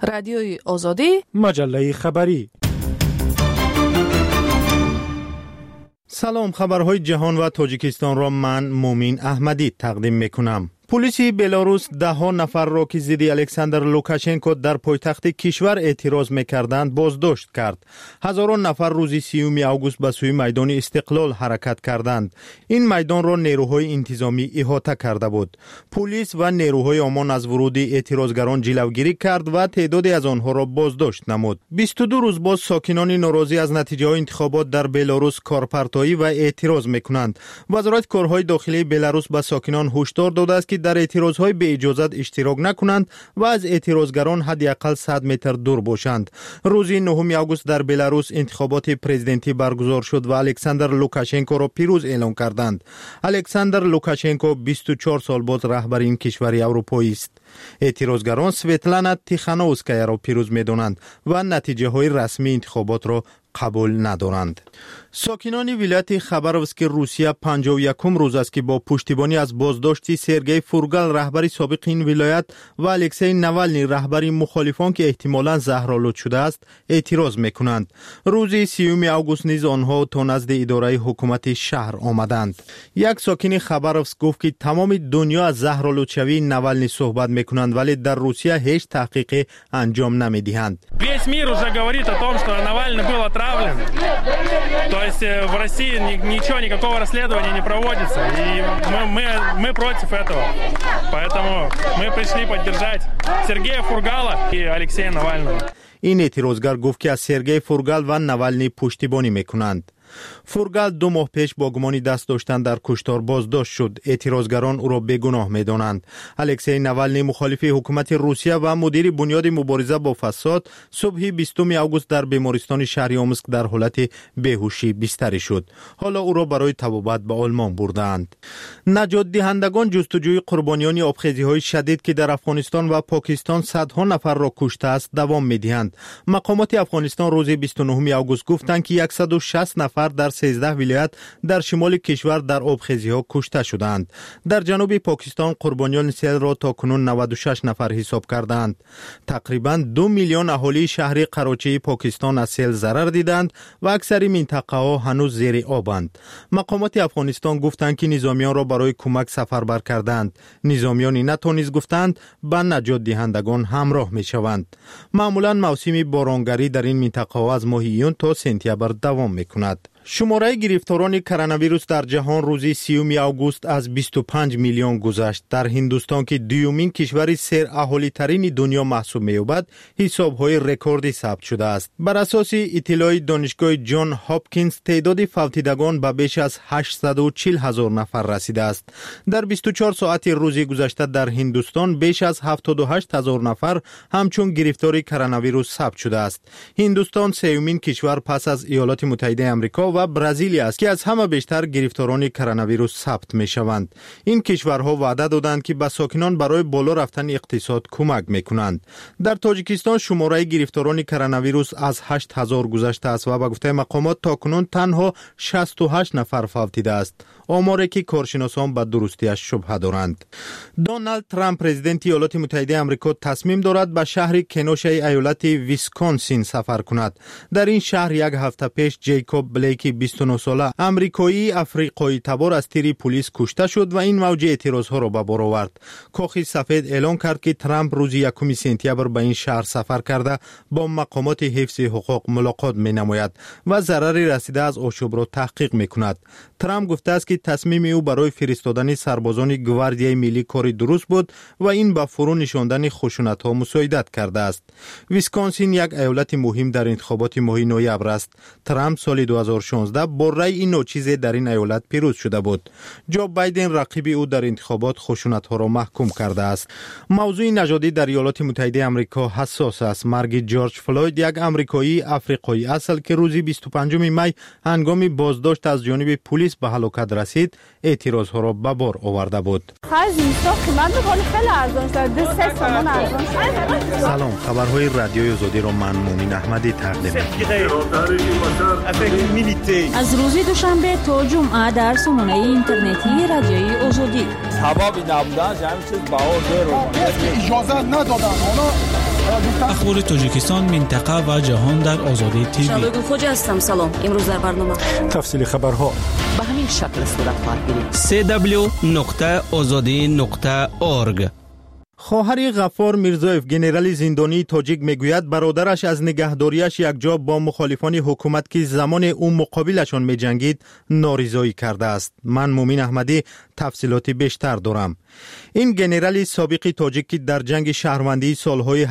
رادیوی آزادی، مجله خبری. سلام، خبرهای جهان و تاجیکستان را من مومین احمدی تقدیم میکنم. پلیس بلاروس 10 نفر را که ضد الکساندر لوکاشنکو در پایتخت کشور اعتراض میکردند بازداشت کرد. هزاران نفر روز 30 آگوست به سوی میدان استقلال حرکت کردند. این میدان را نیروهای انتظامی احاطه کرده بود. پلیس و نیروهای امان از ورود اعتراضگران جلوگیری کرد و تعدادی از آنها را بازداشت نمود. 22 روز باز ساکنان ناراضی از نتیجه های انتخابات در بلاروس کارپرتایی و اعتراض میکنند. وزارت کارهای داخلی بلاروس به ساکنان هشدار داده است که در اعتراضهای به اجازت اشتراک نکنند و از اعتراضگران حداقل 100 متر دور باشند. روز 9 آگوست در بلاروس انتخابات پرزیدنتی برگزار شد و الکساندر لوکاشنکو را پیروز اعلام کردند. الکساندر لوکاشنکو 24 سال بعد رهبر این کشور اروپایی است. اعتراضگران سویتلانا تیخانووسکایا را پیروز می‌دانند و نتیجه های رسمی انتخابات را قبول ندارند. ساکنان ولایت خبروسک روسیه 51 روز است که با پشتیبانی از بازداشت سرگئی فورگال رهبر سابق این ولایت و الکسی نوالنی رهبر مخالفان که احتمالاً زهرآلود شده است اعتراض میکنند. روز 30 آگوست نیز آنها تا نزد اداره حکومت شهر آمدند. یک ساکن خبروسک گفت که تمام دنیا از زهرآلود شوی نوالنی صحبت میکنند ولی در روسیه هیچ تحقیقی انجام نمیدهند. Весь мир уже говорит о том, что Навальный был отравлен. То есть в России ничего, никакого расследования не проводится. И мы против этого. Поэтому мы пришли поддержать Сергея Фургала и Алексея Навального. این اعتراضگر گفت که از سرگئی فورگال و نوالنی پشتیبانی میکنند. فورگال 2 ماه پیش با گمانی دست داشتن در کشتار بازداشت شد. اعتراضگران او را بیگناه می‌دانند. الکسی نوالنی مخالف حکومت روسیه و مدیر بنیاد مبارزه با فساد صبح 20 آگوست در بیمارستان شهر آموسک در حالت بیهوشی بستری شد. حالا او را برای طبابت به آلمان بردند. نجات دهندگان جستجوی قربانیان آبخیزی‌های شدید که در افغانستان و پاکستان صدها نفر را کشته است دوام می‌دهند. مقامات افغانستان روز 29 آگوست گفتند که 160 نفر در 13 ولایت در شمال کشور در آبخیزی‌ها کشته شدند. در جنوب پاکستان قربانیان سیل را تا کنون 96 نفر حساب کردند. تقریباً 2 میلیون اهالی شهر قراچی پاکستان از سیل ضرر دیدند و اکثر منطقه ها هنوز زیر آبند. مقامات افغانستان گفتند که نظامیان را برای کمک سفربر کردند. نظامیان نتونیز گفتند با نجات دهندگان همراه میشوند. معمولاً موسم بارانگری در این منطقه ها از ماه ایون تا سپتامبر دوام میکند. شماره گرفتاران کرونا ویروس در جهان روز 30 آگوست از 25 میلیون گذشت. در هندوستان که دومین کشور سر اهالی ترین دنیا محسوب می‌یابد، حساب‌های رکوردی ثبت شده است. بر اساس اطلاع دانشگاه جان هاپکینز تعداد فوتیدگان به بیش از 840,000 نفر رسیده است. در 24 ساعت روز گذشته در هندوستان بیش از 78,000 نفر همچون گرفتار کرونا ویروس ثبت شده است. هندوستان سومین کشور پس از ایالات متحده آمریکا و برزیل است که از همه بیشتر گرفتاران کرونا ویروس ثبت می شوند. این کشورها وعده دادند که به ساکنان برای بالا رفتن اقتصاد کمک می کنند. در تاجیکستان شماره گرفتاران کرونا ویروس از 8,000 گذشته است و به گفته مقامات تاکنون تنها 68 نفر فوتیده است. آماری که کارشناسان به درستیش شبهه دارند. دونالد ترامپ پرزیدنت ایالات متحده آمریکا تصمیم دارد به شهر کنوشای ایالت ویسکانسین سفر کند. در این شهر یک هفته پیش جیکوب بلیک 29 ساله آمریکایی افریقایی تبار از تیر پلیس کشته شد و این موج اعتراضها را به بار آورد. کاخ سفید اعلام کرد که ترامپ روز 1 سپتامبر به این شهر سفر کرده با مقامات حفظ حقوق ملاقات می نماید و ضرری رسیده از آشوب را تحقیق می کند. ترامپ گفته است که تصمیم او برای فرستادن سربازان گواردیای ملی کاری درست بود و این به فرو نشاندن خشونت‌ها مساعدت کرده است. ویسکانسین یک ایالت مهم در انتخابات ماه نوامبر است. ترامپ سال 2016 با رأی این ناچیز در این ایالت پیروز شده بود. جو بایدن رقیب او در انتخابات خشونت‌ها را محکوم کرده است. موضوع نژادی در ایالات متحده آمریکا حساس است. مرگ جورج فلوید یک آمریکایی افریقایی اصل که روز 25 می هنگام بازداشت از جانب پلیس به هلاکت رسید، اعتراضها را به بار آورده بود. سلام، خبرهای رادیوی آزادی را من مومین احمدی تقدیم می‌کنم. از روز دوشنبه تا جمعه در سامانه اینترنتی رادیوی آزادی. سبب نبودن همین چیز بهار رو اجازه ندادن. اخبار تاجیکستان، منطقه و جهان در آزادی تیوی. شادوگل خوجا هستم. سلام. امروز در برنامه تفصیل خبرها به همین شکل صورت خواهد گرفت. www.azadi.org. خواهر غفار میرزایف گنرال زندانی تاجیک میگوید برادرش از نگهداریش یک جا با مخالفان حکومت که زمان او مقابلشان میجنگید نارضایی کرده است. من مومین احمدی تفصیلاتی بیشتر دارم. این گنرال سابق تاجیک که در جنگ شهروندی سالهای 1992-97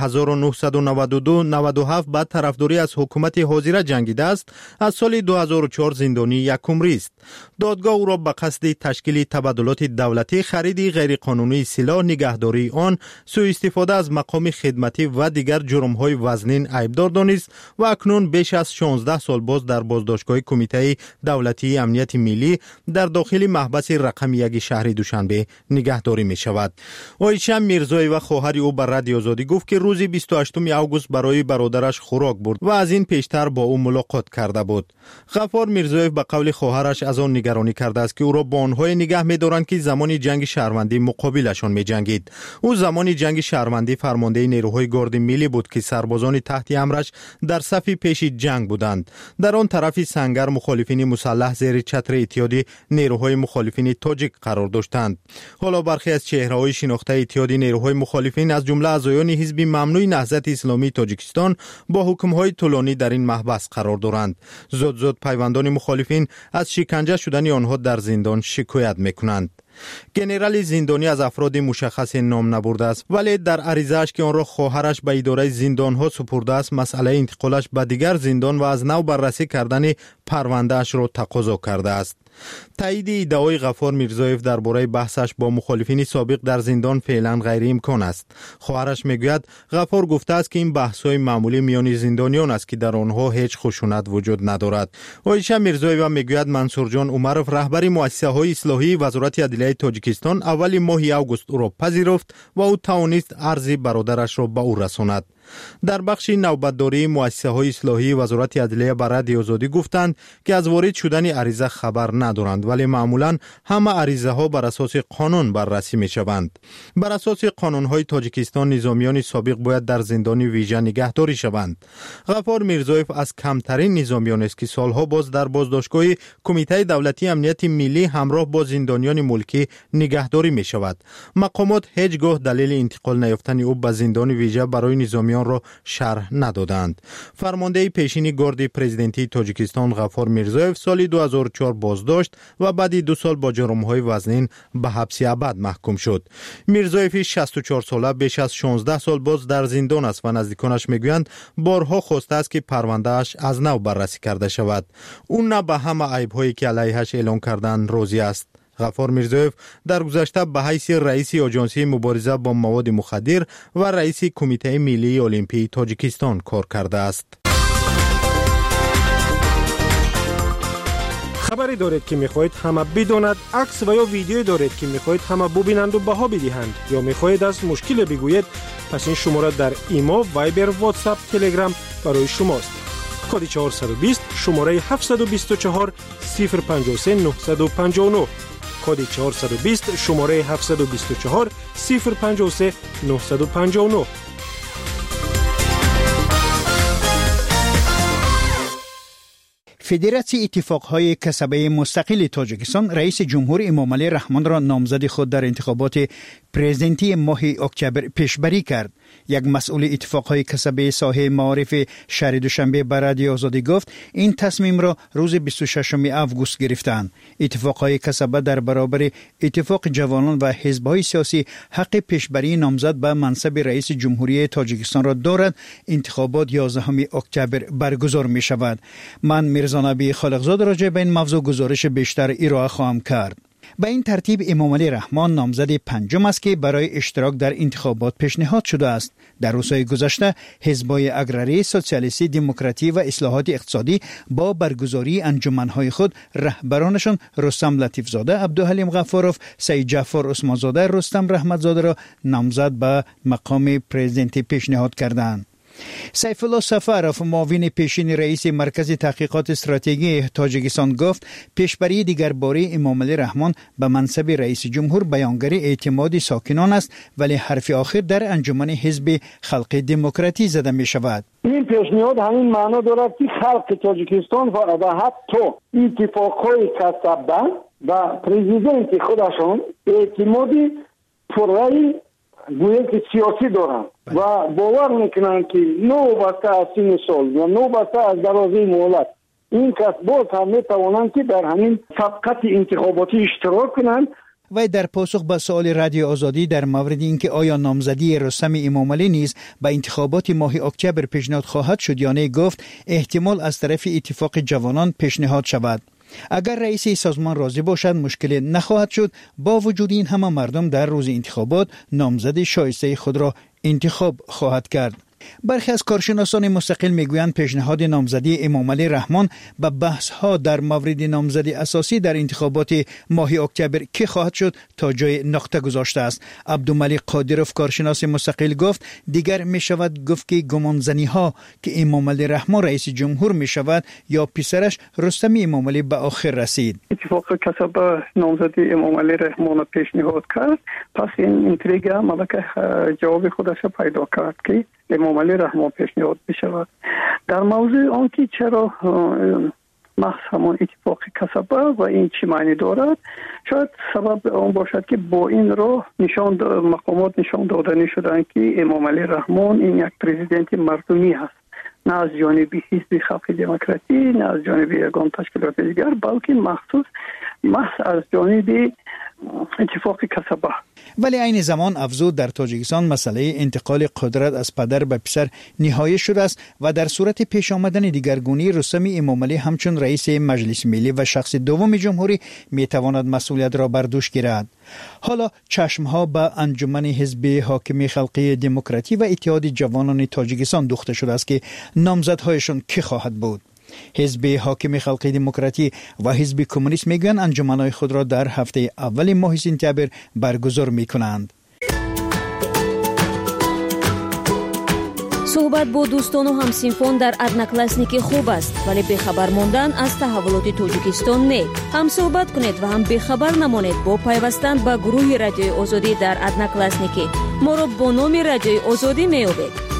بعد طرفداری از حکومت حاضره جنگیده است، از سال 2004 زندانی یکمری است. دادگاه او را به قصد تشکیل تبادلات دولتی، خرید غیرقانونی سلاح، نگهداری آن، سوء استفاده از مقام خدمتی و دیگر جرم‌های وزنین عیبدار دانست و اکنون بیش از 16 سال باز در بازداشتگاه کمیته دولتی امنیت ملی در داخل محبس رقم 1 شهر دوشنبه نگهداری می شود. عایشه میرزایی و خواهر او بر رادیو آزادی گفت که روز 28 آگوست برای برادرش خوراک برد و از این پیشتر با او ملاقات کرده بود. غفار میرزایی به قول خواهرش از آن نگرانی کرده است که او را با آنهای نگه می دارند که زمان جنگ شهروندی مقابلشان می جنگید. او زمان جنگ شهروندی فرمانده نیروهای گارد ملی بود که سربازان تحت امرش در صف پیش جنگ بودند. در آن طرف سنگر مخالفین مسلح زیر چتر اتحاد نیروهای مخالفین تاجیک قرار داشتند. حالا برخی از چهره‌های شناخته اتحاد نیروهای مخالفین از جمله اعضایان حزب ممنوع نهضت اسلامی تاجیکستان با حکم‌های طولانی در این محبس قرار دارند. زود پیوندان مخالفین از شکنجه شدن آنها در زندان شکایت می‌کنند. گنرال زندانی از افراد مشخص نام نبرده است، ولی در عریضه‌اش که آن را خواهرش به اداره زندان‌ها سپرده است، مسئله انتقالش به دیگر زندان و از نو بررسی کردن پرونده‌اش را تقاضا کرده است. تایید ادعای غفار میرزایف درباره بحثش با مخالفین سابق در زندان فعلا غیر امکان است. خواهرش میگوید غفار گفته است که این بحث‌های معمولی میان زندانیان است که در آنها هیچ خشونت وجود ندارد. عایشه میرزایف میگوید منصور جان عمرов رهبر مؤسسه‌های اصلاحی وزارت عدلیه تاجیکستان اول ماه آگوست او را پذیرفت و او توانست عرض برادرش را به او رساند. در بخش نوبتداری مؤسسه‌های اصلاحی وزارت عدلیه بر رادیو آزادی گفتند که از وارد شدن عریضه خبر ندارند، ولی معمولاً همه عریضه‌ها بر اساس قانون بررسی می‌شوند. بر اساس قانون‌های تاجیکستان نظامیان سابق باید در زندان ویژه نگهداری شوند. غفار میرزایف از کمترین نظامیان است که سالها باز در بازداشتگاه کمیته دولتی امنیت ملی همراه با زندانیان ملکی نگهداری می‌شود. مقامات هیچگاه دلیل انتقال نیافتن او به زندان ویژه برای نظامیان را شرح ندادند. فرمانده پیشین گارد پرزیدنتی تاجیکستان غفار میرزایف سال 2004 بازداشت و بعد 2 سال با جرم‌های وزنین به حبس ابد محکوم شد. میرزایف 64 ساله بیش از 16 سال باز در زندان است و نزدیکانش میگویند بارها خواسته است که پرونده‌اش از نو بررسی کرده شود. او نه به همه عیب‌هایی که علیهش اعلام کردند راضی است. غفار میرزایف در گذشته به حیث رئیس آژانسی مبارزه با مواد مخدر و رئیس کمیته ملی المپی تاجیکستان کار کرده است. خبری دارید که میخواهید همه بداند، عکس و یا ویدیویی دارید که میخواهید همه ببینند و بها بدهند، یا میخواهید از مشکل بگویید، پس این شماره در ایما، وایبر، واتساپ، تلگرام برای شماست. کد 420 شماره 724 053 959. کد 420 شماره 724 053 959. فدراسیون اتفاقهای کسبه مستقل تاجیکستان رئیس جمهور امامعلی رحمان را نامزد خود در انتخابات پرزیدنتی ماه اکتبر پیشبری کرد. یک مسئول اتفاقهای کسبه ساحه معارف شهر دوشنبه بر رادیو آزادی گفت این تصمیم را روز 26 آگوست گرفتند. اتفاقهای کسبه در برابر اتفاق جوانان و حزب‌های سیاسی حق پیشبری نامزد به منصب رئیس جمهوری تاجیکستان را دارد. انتخابات 11 اکتبر برگزار می شود. من میرزا نبی خالقزاد راجع به این موضوع گزارش بیشتر ارائه خواهم کرد. به این ترتیب امامعلی رحمان نامزد پنجم است که برای اشتراک در انتخابات پیشنهاد شده است. در روزهای گذشته حزب‌های اگراری، سوسیالیستی، دموکراتی و اصلاحات اقتصادی با برگزاری انجمن‌های خود رهبرانشان رستم لطیفزاده، عبدالحلیم غفاروف، سید جعفر عثمانزاده، رستم رحمتزاده را نامزد به مقام پرزیدنتی پیشنهاد کردند. سیف الله سفرов معاون پیشین رئیس مرکز تحقیقات استراتژی تاجیکستان گفت پیشبری دیگرباره امامعلی رحمان به منصب رئیس جمهور بیانگر اعتماد ساکنان است، ولی حرف آخر در انجمن حزب خلق دموکراتی زده می شود. این پیشنهاد همین معنا دارد که خلق تاجیکستان و حتی اتفاقهای کسبه و پرزیدنت خودشان اعتمادی پررای گویا که سیاسی دارند و باور میکنند که نوبسته از سین سال و نوبسته از درازه مهلت این کس باز هم میتوانند که در همین سبقت انتخاباتی اشتراک کنند. و در پاسخ به سوال رادیو آزادی در مورد اینکه آیا نامزدی رستم امامعلی نیز به انتخابات ماه اکتبر پیشنهاد خواهد شد یا نه، گفت احتمال از طرف اتفاق جوانان پیشنهاد شود. اگر رئیس سازمان راضی باشد مشکل نخواهد شد. با وجود این همه مردم در روز انتخابات نامزد شایسته خود را انتخاب خواهد کرد. برخی از کارشناسان مستقل میگویند پیشنهاد نامزدی امامعلی رحمان به بحث ها در مورد نامزدی اساسی در انتخابات ماه اکتبر که خواهد شد تا جای نقطه گذاشته است. عبدالملک قادروف کارشناس مستقل گفت دیگر می شود گفت که گمانزنی ها که امامعلی رحمان رئیس جمهور می شود یا پسرش رستم امامعلی به آخر رسید. اتفاق کسب نامزدی امامعلی رحمان پیشنهاد کرد، پس این انتریگا ملکه جواب خودش پیدا کرد که امامعلی رحمان پیشنهاد بشود. در موضوع آنکه چرا محض همان اتفاق کسبه و این چی معنی دارد، شاید سبب آن باشد که با این راه مقامات نشان دادنی شدند که امامعلی رحمان این یک پرزیدنت مردمی است، نه از جانب حزب خلق دموکراتی، نه از جانب یگان تشکیلات دیگر، بلکه محض از جانب اتفاق کسبه. ولی عین زمان افزود در تاجیکستان مسئله انتقال قدرت از پدر به پسر نهایی شده است و در صورت پیش آمدن دیگرگونی رستم امامعلی همچون رئیس مجلس ملی و شخص دوم جمهوری میتواند مسئولیت را بر دوش گیرد. حالا چشمها به انجمن حزب حاکم خلقی دموکراتی و اتحاد جوانان تاجیکستان دوخته شده است که نامزدهایشان کی خواهد بود. حزب حاکم خلقی دموکراتی و حزب کمونیست میگویند انجمنهای خود را در هفته اول ماه سپتامبر برگزار میکنند. صحبت با دوستان و همسینفان در ادناکلاسنیک خوب است، ولی بخبر ماندن از تحولات تاجیکستان نه. هم صحبت کنید و هم بخبر نمانید با پیوستن به گروه رادیوی آزادی در ادناکلاسنیک. ما را با نام رادیوی آزادی میابید.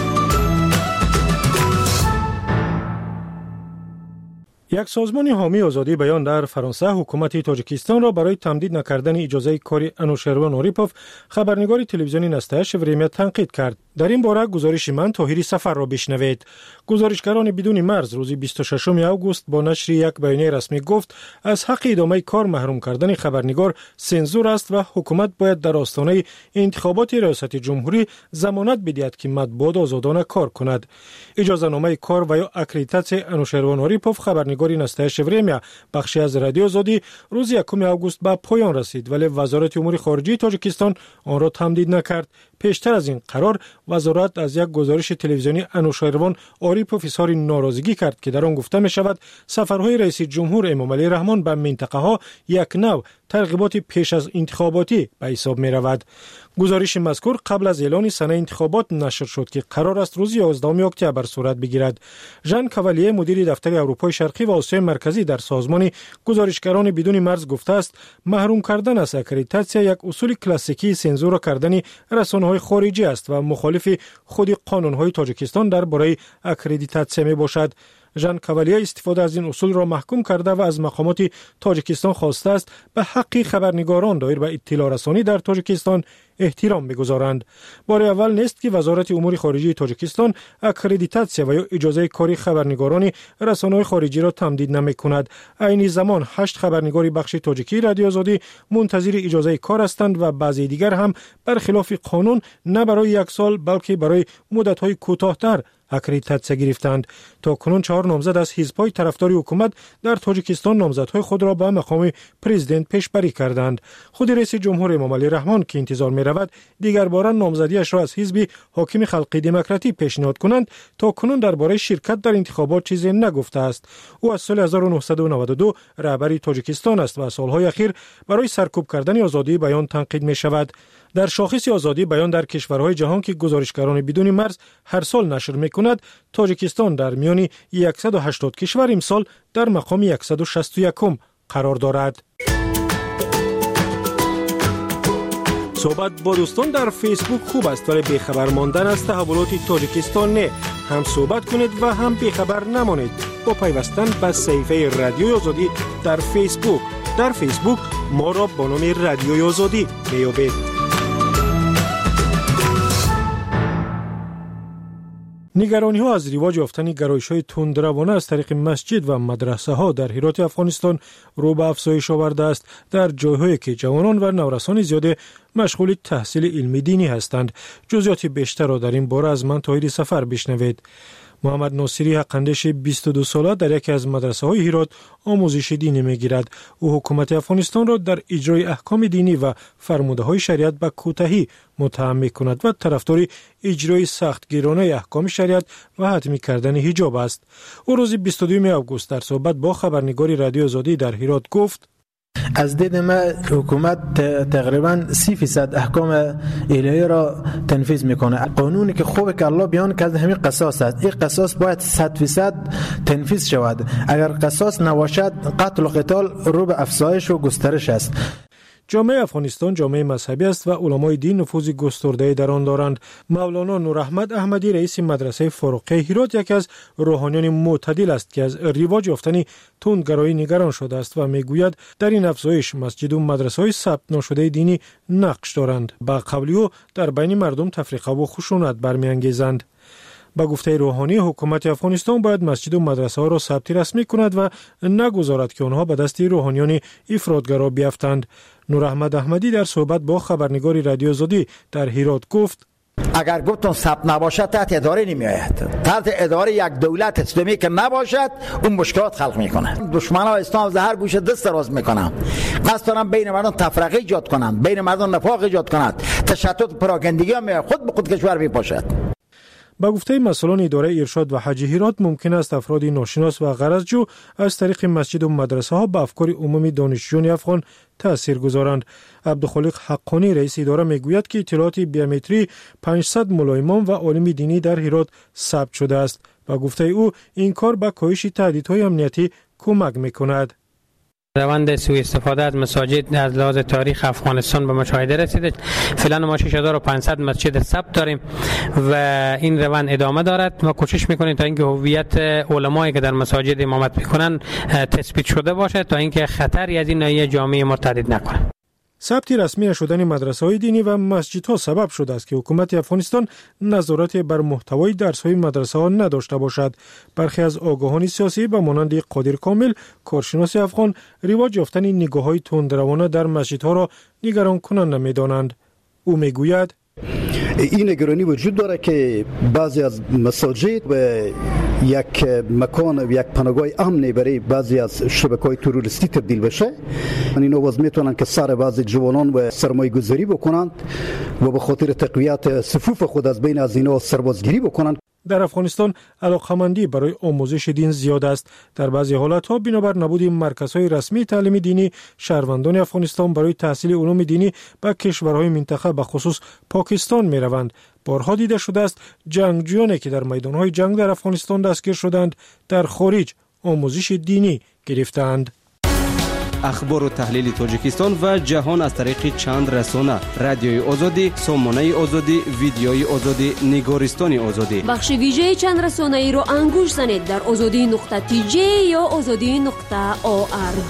یک سازمان حامی آزادی بیان در فرانسه حکومت تاجیکستان را برای تمدید نکردن اجازه کار انوشروان اوریپوف خبرنگار تلویزیونی نستایش وریمیا تنقید کرد. در این باره گزارش من طاهری سفر را بشنوید. گزارشگران بدون مرز روز 26 آگوست با نشر یک بیانیه رسمی گفت از حق ادامه کار محروم کردن خبرنگار سنزور است و حکومت باید در آستانه انتخابات ریاست جمهوری ضمانت بدهد که مطبوعات آزادانه کار کند. اجازه نامه کار و یا اکریدیتاسیون انوشروان اوریپوف خبرنگار نستایش وریمیا بخشی از رادیو آزادی روز 1 آگوست به پایان رسید، ولی وزارت امور خارجه تاجیکستان آن را تمدید نکرد. پیشتر از این قرار وزارت از یک گزارش تلویزیونی انوشروان اوریپوف اظهار ناراضگی کرد که در آن گفته می شود سفرهای رئیس جمهور امامعلی رحمان به منطقه ها یک نوع ترغیبات پیش از انتخاباتی به حساب می رود. گزارش مذکور قبل از اعلان سنه انتخابات نشر شد که قرار است روز 11 اکتبر صورت بگیرد. ژان کاوالیه مدیر دفتر اروپای شرقی و آسیای مرکزی در سازمان گزارشگران بدون مرز گفته است محروم کردن از اکریدیتاسیون یک اصول کلاسیکی سانسور کردن رسانه‌های خارجی است و مخالف خود قانون‌های تاجیکستان درباره اکریدیتاسیون میباشد. ژان کاوالیه استفاده از این اصول را محکوم کرده و از مقامات تاجیکستان خواسته است به حق خبرنگاران دایر به اطلاع رسانی در تاجیکستان احترام بگذارند. بار اول نیست که وزارت امور خارجه تاجیکستان اکریدیتاسیون و یا اجازه کاری خبرنگاران رسانه‌های خارجی را تمدید نمی‌کند. عین زمان 8 خبرنگار بخش تاجیکی رادیو آزادی منتظر اجازه کار هستند و بعضی دیگر هم برخلاف قانون نه برای 1 سال بلکه برای مدت‌های کوتاه‌تر اکریدیتاسیون گرفتند. تا کنون 4 نامزد از حزب‌های طرفدار حکومت در تاجیکستان نامزدهای خود را به مقام پرزیدنت پیشبری کردند. خود رئیس جمهور امامعلی رحمان که انتظار می‌رود دیگر بار نامزدیش را از حزب حاکم خلقی دموکراتی پیشنهاد کنند، تا کنون درباره شرکت در انتخابات چیزی نگفته است. او از سال 1992 رهبر تاجیکستان است و سالهای اخیر برای سرکوب کردن آزادی بیان تنقید می‌شود. در شاخص آزادی بیان در کشورهای جهان که گزارشگران بدون مرز هر سال نشر می‌کند، تاجیکستان در میان 180 کشور امسال در مقام 161 قرار دارد. صحبت با دوستان در فیسبوک خوب است، ولی بیخبر ماندن از تحولات تاجیکستان نه. هم صحبت کنید و هم بیخبر نمانید با پیوستن به صفحه رادیوی آزادی در فیسبوک. در فیسبوک ما را با نام رادیوی آزادی میابید. نگرانی ها از رواج یافتن گرایش های تندروانه از طریق مسجد و مدرسه ها در هرات افغانستان رو به افزایش آورده است در جایهایی که جوانان و نورسان زیاد مشغول تحصیل علمی دینی هستند. جزئیات بیشتر را در این باره از من طاهر سفر بشنوید. محمد ناصری حقاندیش 22 ساله در یکی از مدرسه های هرات آموزش دینی میگیرد. او حکومت افغانستان را در اجرای احکام دینی و فرموده های شریعت به کوتاهی متهم میکند و طرفدار اجرای سختگیرانه احکام شریعت و حتمی کردن حجاب است. او روز 22 آگوست در صحبت با خبرنگار رادیو آزادی در هرات گفت: از دید ما حکومت تقریبا 30% احکام الهی را تنفیذ میکنه. قانونی که خوبه که الله بیان کرده همین قصاص است. این قصاص باید 100% تنفیذ شود. اگر قصاص نباشد قتل و قتال رو به افزایش و گسترش است. جامعه افغانستان جامعه مذهبی است و علمای دین نفوذ گسترده در آن دارند. مولانا نوراحمد احمدی رئیس مدرسه فاروقه هرات یکی از روحانیان معتدل است که از رواج یافتن تندگرایی نگران شده است و میگوید در این افزایش مسجد و مدرسه های ثبت نشده دینی نقش دارند. با قبلی او در بین مردم تفریقه و خشونت برمیانگیزند. با گفته روحانی حکومت افغانستان باید مسجد و مدرسه ها را ثبت رسمی کند و نگذارد که آنها به دست روحانیان افراطگرا بیفتند. نوراحمد احمدی در صحبت با خبرنگار رادیو آزادی در هرات گفت: اگر گفتون ثبت نباشد تحت اداره نمی آید. تحت اداره یک دولت اسلامی که نباشد اون مشکلات خلق میکنه. دشمنان اسلام از هر گوشه دست دراز میکنن. قصد دارن بین مردم تفرقه ایجاد کنند، بین مردم نفاق ایجاد کنند، تشتت پراگندگی هم خود به خود کشور میپاشد. با گفته مسئولان اداره ارشاد و حج هرات ممکن است افراد ناشناس و غرضجو از طریق مسجد و مدرسه ها به افکار عمومی دانشجویان افغان تأثیر گذارند. عبدالخالق حقانی رئیس اداره میگوید که اطلاعات بیومتری 500 ملا امام و عالم دینی در هرات ثبت شده است. با گفته او این کار به کاهش تهدیدهای امنیتی کمک میکند. روند سوء استفاده از مساجد از لحاظ تاریخ افغانستان به مشاهده رسیده. فعلا ما 6500 مسجد ثبت داریم و این روند ادامه دارد. ما کوشش میکنیم تا اینکه هویت علمایی که در مساجد امامت میکنن تثبیت شده باشه تا اینکه خطری از این ناحیه جامعه ما تهدید نکنه. ثبت رسمی نشدن مدرسه‌های دینی و مسجدها سبب شده است که حکومت افغانستان نظارت بر محتوای درس‌های مدرسه‌ها نداشته باشد. برخی از آگاهان سیاسی به مانند قادر کامل، کارشناس افغان، رواج یافتن نگاه‌های تندروانه در مسجدها را نگران کننده می‌دانند. او میگوید: این نگرانی وجود داره که بعضی از مساجد و یک مکان و یک پناهگاه امنی برای بعضی از شبکه‌های تروریستی تبدیل بشه. اینا باز میتونن که سر بعضی جوانان و سرمایه گذاری بکنند و به خاطر تقویت صفوف خود از بین از اینا سربازگیری بکنند. در افغانستان علاقه‌مندی برای آموزش دین زیاد است. در بعضی حالت‌ها بنابر نبود مرکزهای رسمی تعلیم دینی، شهروندان افغانستان برای تحصیل علوم دینی به کشورهای منطقه به خصوص پاکستان می‌روند. بارها دیده شده است جنگجویانی که در میدان‌های جنگ در افغانستان دستگیر شدند در خارج آموزش دینی گرفتند. اخبار و تحلیل تاجیکستان و جهان از طریق چند رسانه: رادیوی آزادی، سامانه آزادی، ویدیوی آزادی، نگارستان آزادی. بخش ویژه چند رسانه‌ای رو انگوش زنید در azadi.tj یا azadi.org.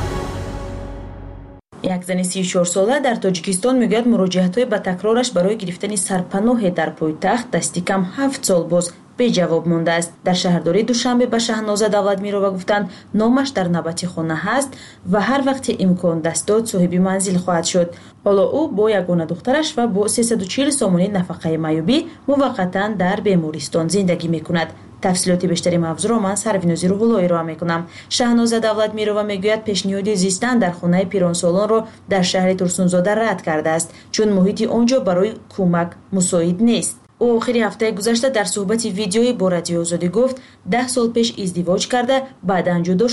یک زن 34 ساله در تاجیکستان میگوید مراجعت‌های با تکرارش برای گرفتن سرپناه در پایتخت دستی کم 7 سال باز به جواب مانده است. در شهرداری دوشنبه به شهنازه دولتمیرova گفتند نامش در نوبتی خانه هست و هر وقت امکان دست داد صاحب منزل خواهد شد. حالا او با یگانه دخترش و با 340 سامانه نفقه معیوبی موقتا در بیمارستان زندگی میکند. تفصیلات بیشتری موضوع را من سروینوزی روح‌الله ارائه میکنم. شهنازه دولتمیرova میگوید پیشنهاد زیستن در خانه پیرانسالان را در شهر ترسونزاده رد کرده است چون محیط آنجا برای کمک مساعد نیست. او آخر هفته گذشته در صحبت ویدیویی با رادیو آزادی گفت 10 سال پیش ازدواج کرده بعداً جدا شد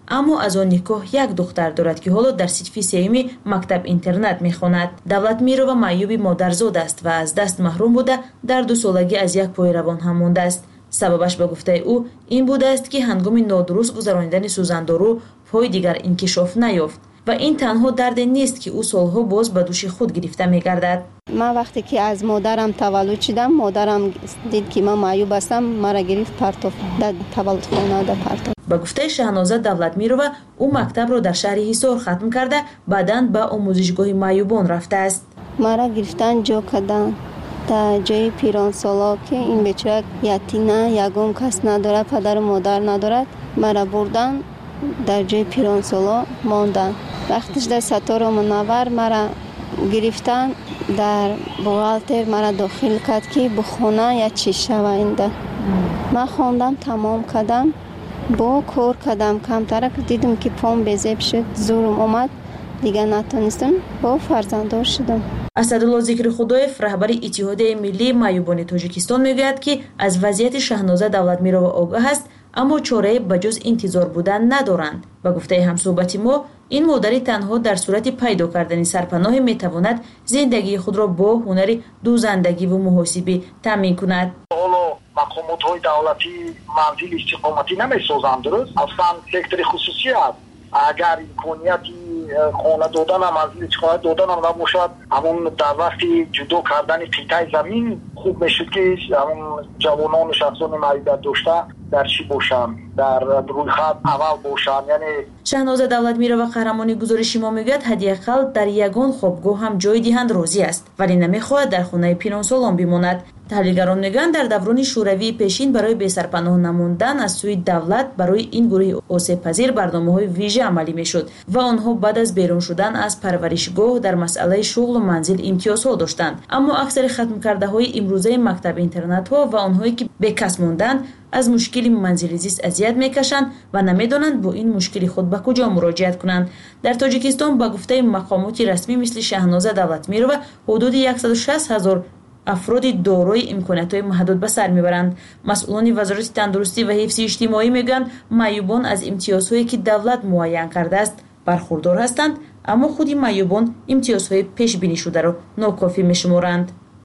аммо аз он никоҳ як духтар дорад ки ҳоло дар синфи сеюми мактаб интернат мехонад. Давлатмирова маъюби модарзод аст ва аз даст маҳрум буда дар 2 солагӣ аз як пойи равон ҳам мондааст. Сабабаш ба гуфтаи ӯ ин будааст ки ҳангоми нодуруст гузаронидани сӯзандору пойи дигар инкишоф наёфт ва ин танҳо дарде нест ки ӯ солҳо боз ба дӯши худ гирифта мегардад. ман вақте ки аз модарам таваллуд шудам, модарам дид ки ман маъюб ҳастам, мара гирифт партов дар таваллудхона дар партов. ба гуфтаи Шаҳноза Давлатмирова, ӯ мактабро дар шаҳри Ҳисор хатм карда, баъдан ба омӯзишгоҳи маъюбон рафтааст. мара гирифтан ҷо кардан дар ҷои пиронсоло ки ин бечора ятина, ягон кас надорад, падару модар надорад, мара бурдан дар ҷои пиронсоло мондан. вақтиш дар сатора мунаввар мара гирифтан, дар бухгалтер мара дохил кард ки бухона я чӣ шаваинда. ман хондам, тамом кардам, бо кор кардам, камтара дидам ки пом безеб шуд, зӯрум омад, дигар натонистам, бо фарзанддор шудам. асадулло Зикрихудоев, раҳбари Иттиҳодияи миллии маъюбони Тоҷикистон, мегӯяд ки аз вазъияти Шаҳноза Давлатмирова огаҳ аст, аммо чорае ба ҷуз интизор будан надоранд. Ба гуфтаи ҳамсӯҳбати мо, ин модари танҳо дар сурати пайдо кардани сарпаноҳе метавонад зиндагии худро бо ҳунари дузандагиву муҳосибӣ таъмин кунад. ҳоло мақомотҳои давлатӣ манзили истиқоматӣ намесозанд, дуруст? аслан сектори хусусӣ аст. агар имконияти хона доданам, манзили иstiqomat доданам набошад, ҳамон дар вақти ҷудо кардани қитъаи замин хуб мешуд ки ҳамон ҷавонону шахсони маъюбият дошта дар чӣ бошанд, дар рӯйхат аввал бошанд. яъне Шаҳноза Давлатмирова қаҳрамони гузориши мо мегӯяд, ҳадиақал дар ягон хобгоҳ ҳам ҷой диҳанд розӣ аст, вале намехоҳад дар хонаи пинонсолон бимонад. таҳлилгарон мегӯянд, дар даврони шӯравии пешин барои бесарпаноҳ намондан аз сӯи давлат барои ин гурӯҳи осебпазир барномаҳои вижа амалӣ мешуд ва онҳо баъд аз берун шудан аз парваришгоҳ дар масъалаи шуғлу манзил имтиёзҳо доштанд. аммо аксари хатмкардаҳои имрӯзаи мактаб-интернатҳо ва онҳое ки бекас монданд аз мушкили манзилизист азият мекашанд ва намедонанд бо ин мушкили худ ба куҷо муроҷиат кунанд. дар Тоҷикистон ба гуфтаи мақомоти расмӣ мисли Шаҳноза Давлатмирова ҳудуди 160 000 афроди дорои имкониятҳои маҳдуд ба сар мебаранд. масъулони вазорати тандурустӣ ва ҳифзи иҷтимоӣ мегӯянд, маъюбон аз имтиёзҳое ки давлат муайян кардааст бархурдор ҳастанд, аммо худи маъюбон имтиёзҳои пешбинишударо нокофӣ мешуморанд.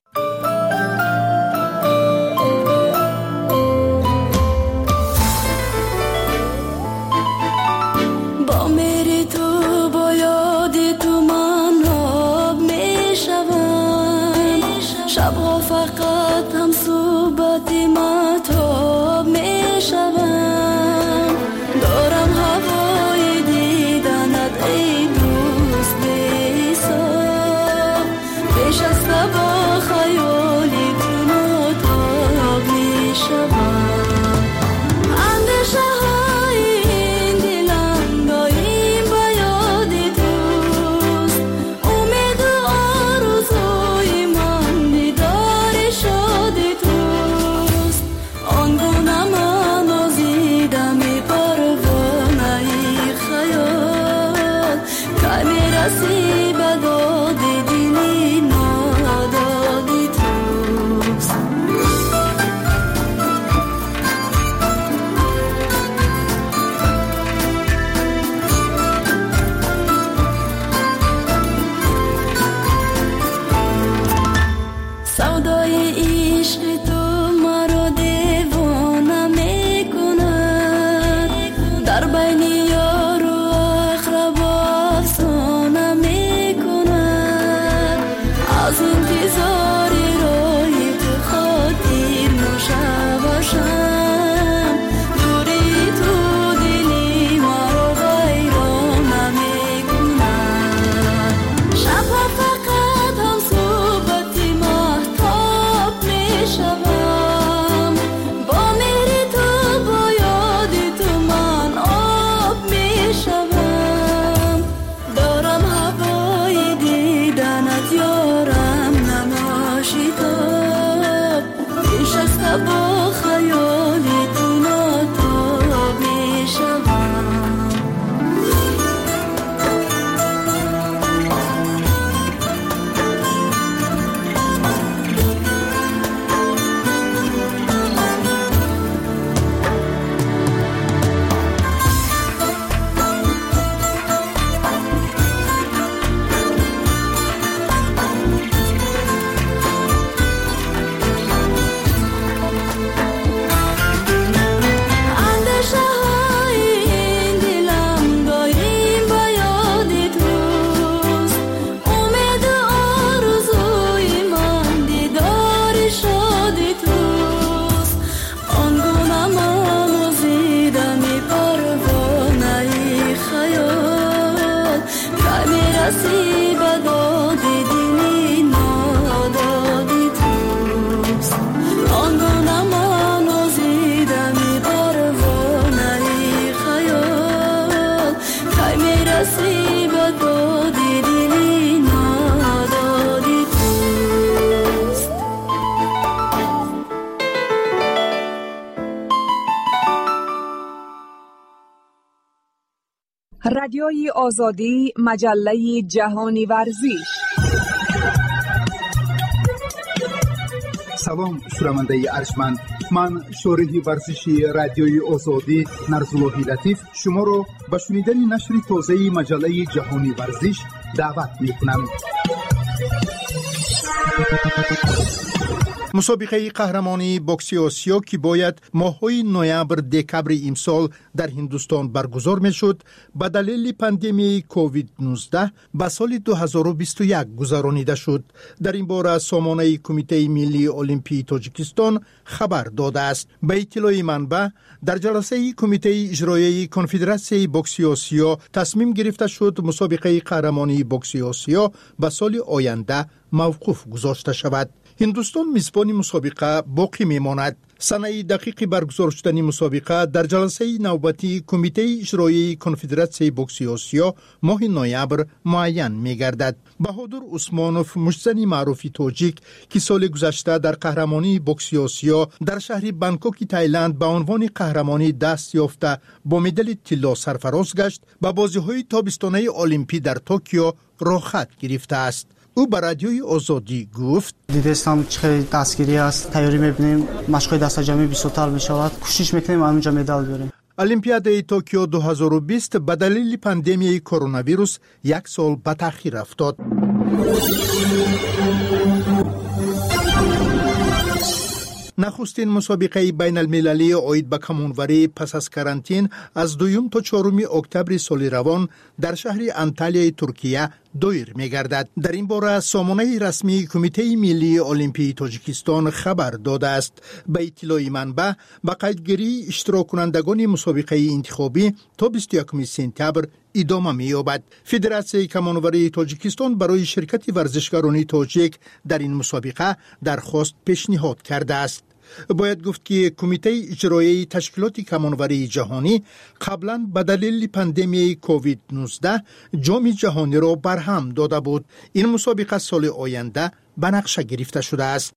شبها فقط هم صحبت مطاب می شوم دارم هوای دیدنت ای دوست بی‌حساب پیش از رادیوی آزادی، مجله جهانی ورزش. سلام شنونده ارجمند، من شارح ورزشی رادیوی آزادی نرزاللهی لطیف شما را به شنیدن نشر تازه مجله جهانی ورزش دعوت می‌کنم. مسابقه قهرمانی بوکسی آسیا که باید ماه‌های نوامبر دکبر امسال در هندوستان برگزار می‌شد، به دلیل پاندمی کووید 19 به سال 2021 گذرانیده شد. در این باره سامانه کمیته ملی المپی تاجیکستان خبر داده است. به اطلاع منبع، در جلسه کمیته اجرایی کنفدراسیون بوکسی آسیا تصمیم گرفته شد مسابقه قهرمانی بوکسی آسیا به سال آینده موقوف گذاشته شود. هندوستان میزبان مسابقه باقی میماند. سنه دقیق برگزار شدن مسابقه در جلسه نوبتی کمیته اجرایی کنفدراسیون بوکسی آسیا ماه نوامبر معین میگردد. بهادر عثمانوف، مجزن معروف تاجیک که سال گذشته در قهرمانی بوکسی آسیا در شهر بانکوک تایلند به عنوان قهرمانی دست یافته با مدال طلا سرفراز گشت، به بازی‌های تابستانه المپی در توکیو راه خط گرفته است. او به رادیوی آزادی گفت: دیدستم خیلی دستگیری است، تیاری می‌بینیم، مشق‌های دست جمعی 20 تا می‌شود، کوشش می‌کنیم همونجا مدال بیاریم. المپیاد توکیو 2020 به دلیل پاندمی کرونا ویروس یک سال به تأخیر افتاد. نخستین مسابقه بین المللی عاید به کمانوری پس از کرانتین از 2 تا 4 اکتبر سال روان در شهر انتالیا ترکیه دایر می‌گردد. در این باره سامانه رسمی کمیته ملی المپی تاجیکستان خبر داده است. به اطلاع منبع، به قیدگیری اشتراک کنندگان مسابقه انتخابی تا 21 سپتامبر ادامه می‌یابد. فدراسیون کمانوری تاجیکستان برای شرکت ورزشکاران تاجیک در این مسابقه درخواست پیشنهاد کرده است. باید گفت که کمیته اجرایی تشکیلات کمانوری جهانی قبلا به دلیل پاندمی کووید 19 جام جهانی را برهم داده بود. این مسابقه سال آینده به نقشه گرفته شده است.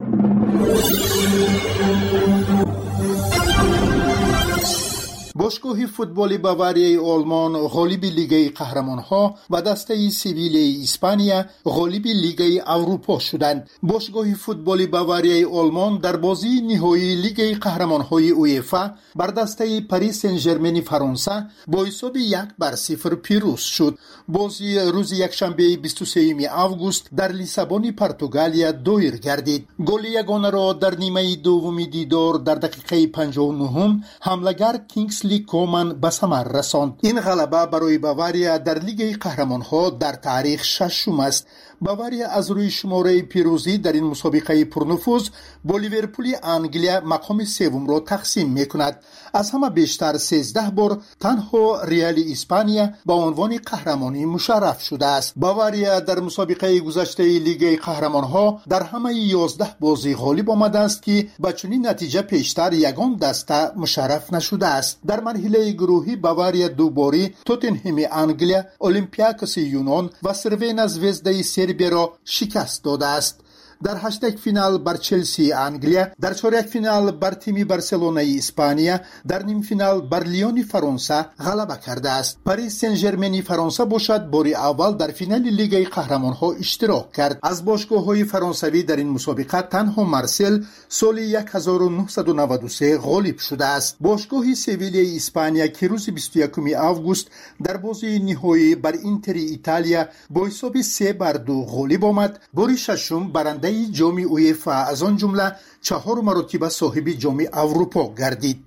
باشگاه فوتبال باواریای آلمان غالب لیگ قهرمان‌ها و دسته سیویل اسپانیا غالب لیگ اروپا شدند. باشگاه فوتبال باواریای آلمان در بازی نهایی لیگ قهرمان‌های اوئفا بر دسته پاریس سن ژرمن فرانسه با حساب 1-0 پیروز شد. بازی روز یکشنبه 23 آگوست در لیسابون پرتغالیا دایر گردید. گل یگانه را در نیمه دوم دیدار در دقیقه 59 حمله‌گر کینگسلی کومن به ثمر رساند. این غلبه برای باواریا در لیگ قهرمان‌ها در تاریخ ششم است. باواریا از روی شماره پیروزی در این مسابقه پرنفوذ با لیورپول انگلیا مقام سوم را تقسیم می‌کند. از همه بیشتر 13 بار تنها ریال اسپانیا با عنوان قهرمانی مشرف شده است. باواریا در مسابقه گذشته لیگ قهرمان‌ها در همه 11 بازی غالب آمده است که با چنین نتیجه پیشتر یگان دسته مشرف نشده است. در مرحله گروهی باواریا دوباره توتنهم انگلیا، اولمپیاکوس یونان و سروینا زوزدای سربیا را شکست داده است. در هشتگ فینال بر چلسی انگلیا، در چهارک فینال بر تیم بارسلونا اسپانیا، در نیم فینال بر لیون فرانسه غلبه کرده است. پاریس سن ژرمن فرانسه باشد بار اول در فینال لیگ قهرمان‌ها اشتراک کرد. از باشگاه‌های فرانسوی در این مسابقه تنها مارسل سال 1993 غالب شده است. باشگاه سویل اسپانیا که روز 21 آگوست در بازی نهایی بر اینتر ایتالیا با حساب 3-2 غالب آمد، بار ششم برنده جام اوئفا از آن جمله 4 مرتبه صاحب جام اروپا گردید.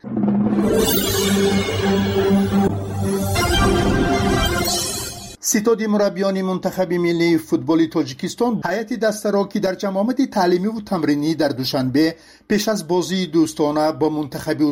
ستاد مربیان منتخب ملی فوتبال تاجیکستان هیئت دسته را که در جمع تعلیمی و تمرینی در دوشنبه پیش از بازی دوستانه با منتخب